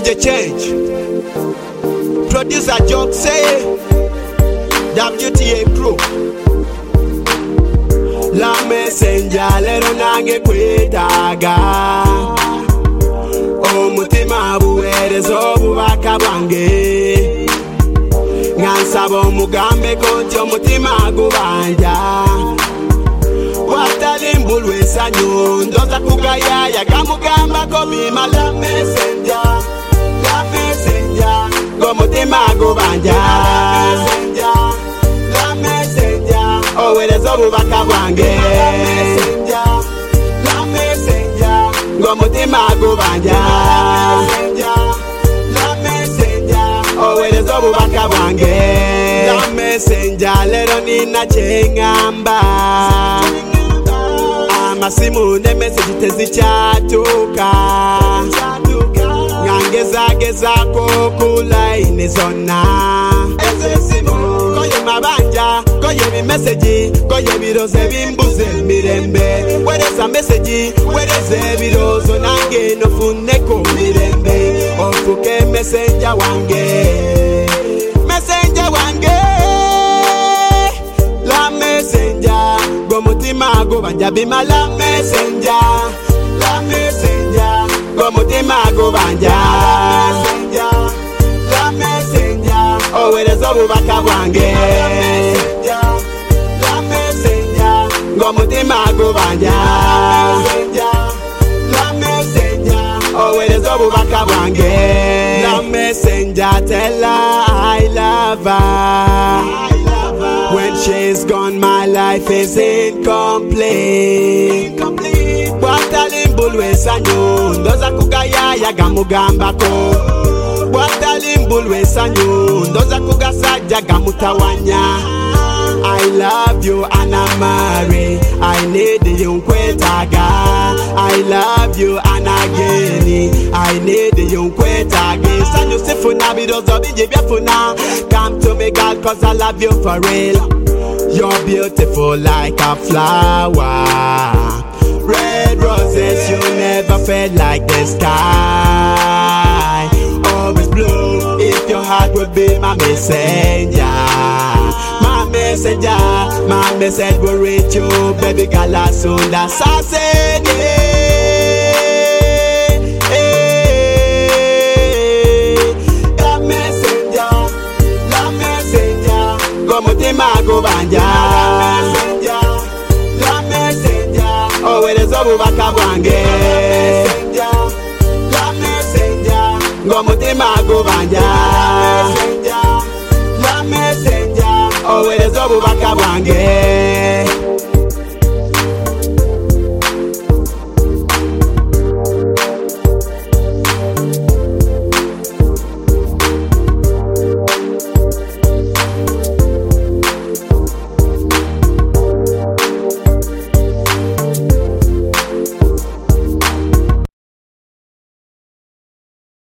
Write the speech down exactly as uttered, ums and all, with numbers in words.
D J Change, producer Job say W T A Pro. La messenger lero nange kwetaga omutima buweereza obubaka bwange ngansaba omugambe konti omutima gubanja watalimbulwa essanyu ndoza kugayaya gamugambako bima la messenger la messenger ng'omutima gubanja la messenger oweereza obubaka bwange la messenger ng'omutima gubanja la messenger oweereza obubaka bwange la messenger lero nina kyengamba amasimu ne message tezikyatuuka ngangezagezako ku line zonna koye mabanja koye bimesagi koye ebirozo ebimbuza emirembe wereza mesagi wereza ebirozo nange nofuneko mirembe ofuke messenger wange messenger wange la messenger gomutima gubanja bima la messenger la messenger gomutima gubanja la messenger oweereza obubaka bwange la messenger ng'omutima gubanja la messenger oweereza obubaka bwange la messenger tell her I love her. When she's gone my life is incomplete. Bwatalimbulwa essanyu ndoza kugayaya gamugambako bwatalimbulwa essanyu ndoza kugasajja gamutawanya I love you and I'm married. I need you nkwetaga. I love you and again I need you nkwetaga. Sanyu sifuna birozo bije byafuna. Come to me girl cause I love you for real. You're beautiful like a flower. Red roses you never felt like the sky. Always blue if your heart would be my messenger. Messenger, my message will reach you, baby girl, as soon as I said it. La messenger, la messenger, gomutima gubanja. La messenger, oweereza obubaka bwange. La messenger, gomutima gubanja. La messenger, oweereza obubaka bwange.